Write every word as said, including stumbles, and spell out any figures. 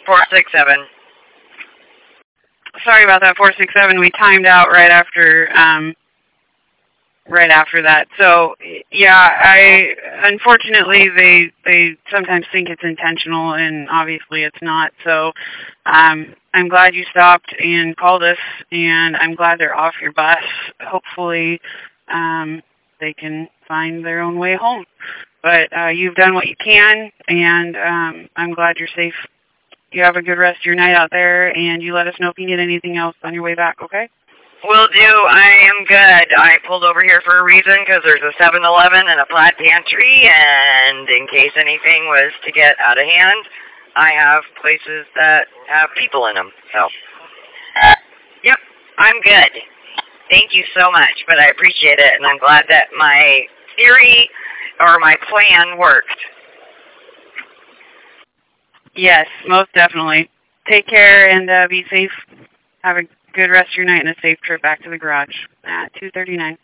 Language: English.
four six seven. Sorry about that, four six seven. We timed out right after, um, right after that. So, yeah, I, unfortunately, they, they sometimes think it's intentional, and obviously it's not. So, um, I'm glad you stopped and called us, and I'm glad they're off your bus. Hopefully, um, they can find their own way home. But, uh, you've done what you can, and, um, I'm glad you're safe. You have a good rest of your night out there, and you let us know if you need anything else on your way back, okay? Will do. I am good. I pulled over here for a reason because there's a seven eleven and a Plaid Pantry, and in case anything was to get out of hand, I have places that have people in them. So, yep, I'm good. Thank you so much, but I appreciate it, and I'm glad that my theory or my plan worked. Yes, most definitely. Take care and uh, be safe. Have a good rest of your night and a safe trip back to the garage at two thirty-nine.